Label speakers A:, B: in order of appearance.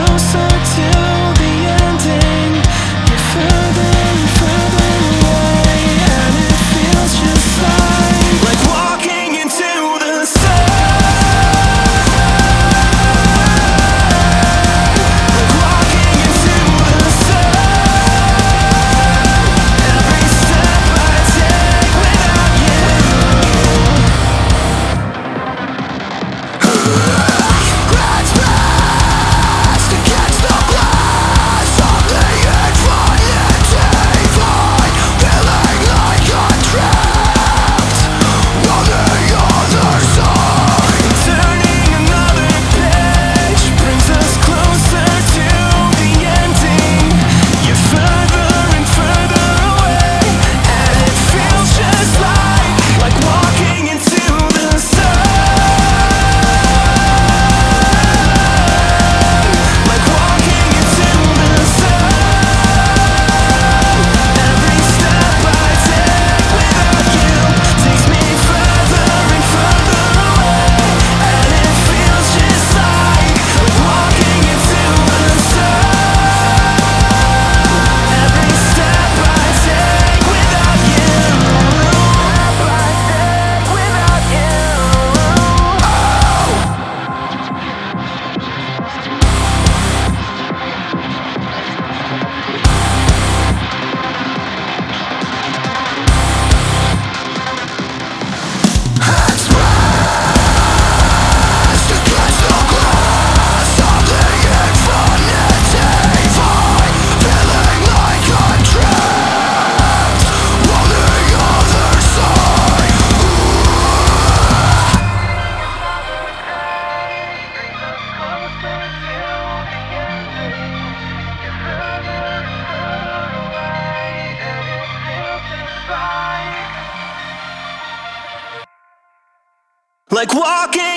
A: closer to the ending. You're further and further away, and it feels just like walking into the sun. Like walking into the sun. Every step I take without you. Grasp fast against the blast of the infinity void, feeling like I'm trapped on the other side. Turning another page brings us closer to the ending. You're further and further away, and it feels just like walking into the sun. Like walking into the sun. Every step I take without you takes me further and further away, and it feels just like walking into the sun. Every step I take without you. Like walking